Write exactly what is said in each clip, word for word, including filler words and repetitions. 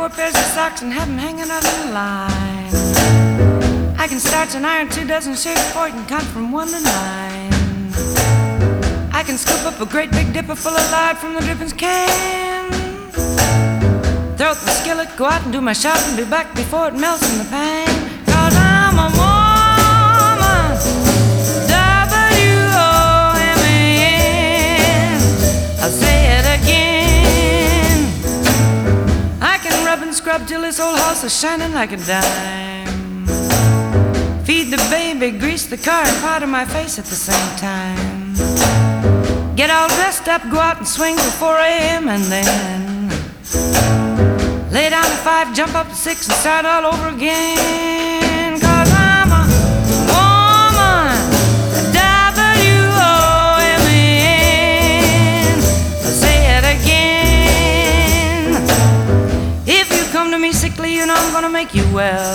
four pairs of socks and have them hanging out in line. I can starch and iron two dozen shirts for it and count from one to nine. I can scoop up a great big dipper full of lard from the drippings can. Throw out the skillet, go out and do my shopping, be back before it melts in the pan. Cause I'm a woman, W O M A N. I'll say it again. I can rub and scrub till this old house is shining like a dime. Feed the baby, grease the car, and powder my face at the same time. Get all dressed up, go out and swing till four A M and then lay down at five, jump up to six and start all over again. Cause I'm a woman, W O M A N. I'll say it again. If you come to me sickly, you know I'm gonna make you well.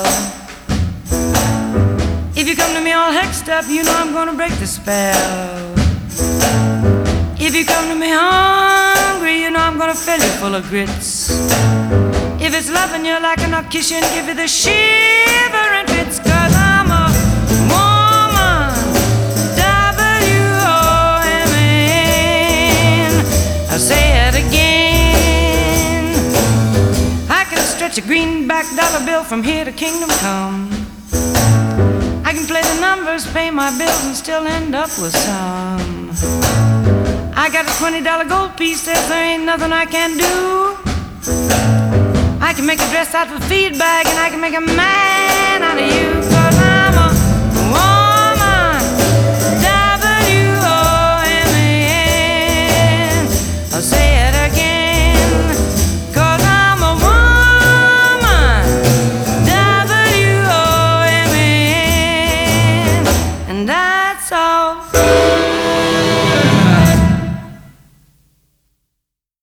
If you come to me all hexed up, you know I'm gonna break the spell. If you come to me hungry, you know I'm gonna fill you full of grits. If it's loving you like an, I'll kiss you and give you the shivering fits. Cause I'm a woman, W O M A N. I'll say it again. I can stretch a greenback dollar bill from here to kingdom come. I can play the numbers, pay my bills, and still end up with some. I got a twenty dollar gold piece, says there ain't nothing I can do. I can make a dress out of a feed bag, and I can make a man out of you.